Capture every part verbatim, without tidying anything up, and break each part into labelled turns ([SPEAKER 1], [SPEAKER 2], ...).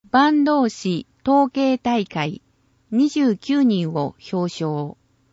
[SPEAKER 1] 坂東市統計大会にじゅうきゅうにんを表彰。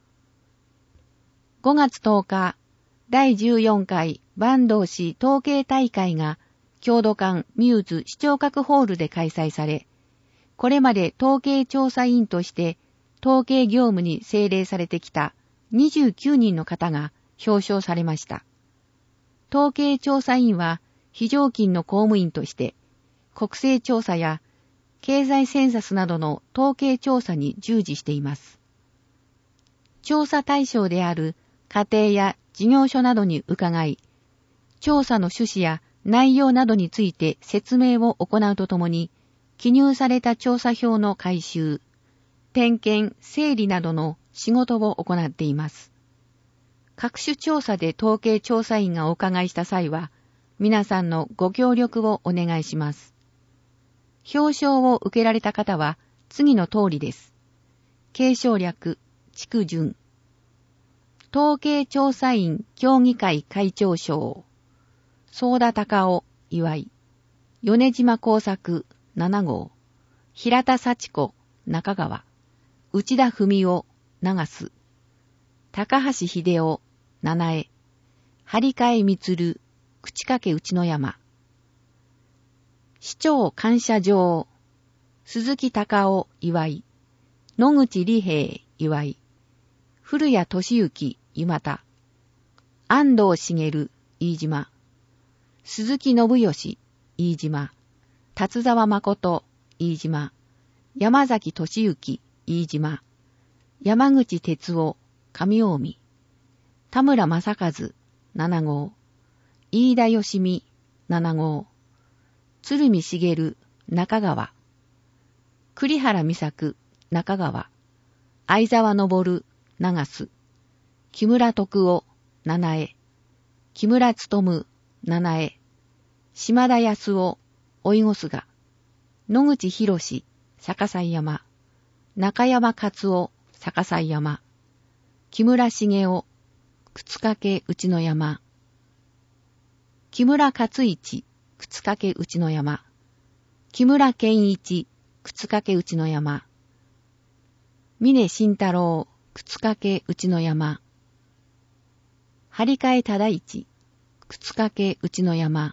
[SPEAKER 1] ごがつとおか、だいじゅうよんかい坂東市統計大会が郷土館ミューズ視聴覚ホールで開催され、これまで統計調査員として統計業務に精励されてきたにじゅうきゅうにんの方が表彰されました。統計調査員は非常勤の公務員として国勢調査や経済センサスなどの統計調査に従事しています。調査対象である家庭や事業所などに伺い、調査の趣旨や内容などについて説明を行うとともに、記入された調査票の回収、点検、整理などの仕事を行っています。各種調査で統計調査員がお伺いした際は、皆さんのご協力をお願いします。表彰を受けられた方は次の通りです。継承略、築順。統計調査員協議会会長賞。相田隆夫、祝い。米島耕作、ななごう。平田幸子、中川。内田文夫、長須。高橋秀夫、七重。張替満、口掛内野山。市長感謝状、鈴木隆夫、祝い。野口利平、祝い。古谷俊之、湯又。安藤茂、飯島。鈴木信義、飯島。達沢誠、飯島。山崎俊之、飯島。山口哲夫、上近江。田村正和、ななごう。飯田義美、ななごう。鶴見茂、中川。栗原美作、中川。相沢昇、長須。木村徳夫、七重。木村勉、七重。島田康夫、老子菅。野口博士、逆西山。中山勝夫、逆西山。木村茂夫、靴掛内野山。木村勝一、靴掛内野山。木村健一、靴掛内野山。峰慎太郎、靴掛内野山。張替忠一、靴掛内野山。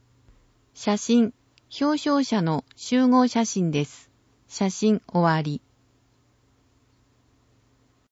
[SPEAKER 1] 写真、表彰者の集合写真です。写真終わり。